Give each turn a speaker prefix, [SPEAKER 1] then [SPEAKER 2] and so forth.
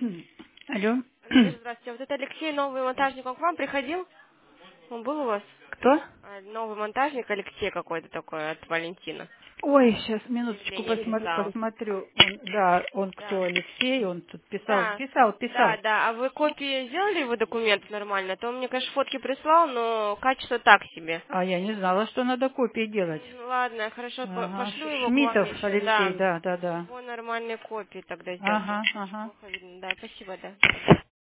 [SPEAKER 1] Алло.
[SPEAKER 2] Алло, здравствуйте. Вот это Алексей, новый монтажник, он к вам приходил? Он был у вас?
[SPEAKER 1] Кто?
[SPEAKER 2] Новый монтажник Алексей какой-то такой от Валентина.
[SPEAKER 1] Ой, сейчас минуточку
[SPEAKER 2] Заявление писал.
[SPEAKER 1] посмотрю. Он
[SPEAKER 2] Да.
[SPEAKER 1] кто, Алексей? Он тут писал,
[SPEAKER 2] Да.
[SPEAKER 1] писал.
[SPEAKER 2] Да. А вы копии сделали его документов нормально? То он мне, конечно, фотки прислал, но качество так себе.
[SPEAKER 1] А я не знала, что надо копии делать.
[SPEAKER 2] Ладно, хорошо,
[SPEAKER 1] Ага.
[SPEAKER 2] пошлю его к вам
[SPEAKER 1] Шмитов
[SPEAKER 2] еще,
[SPEAKER 1] Алексей,
[SPEAKER 2] да.
[SPEAKER 1] да.
[SPEAKER 2] По нормальной копии тогда сделать.
[SPEAKER 1] Ага.
[SPEAKER 2] Плохо видно. Да, спасибо, да.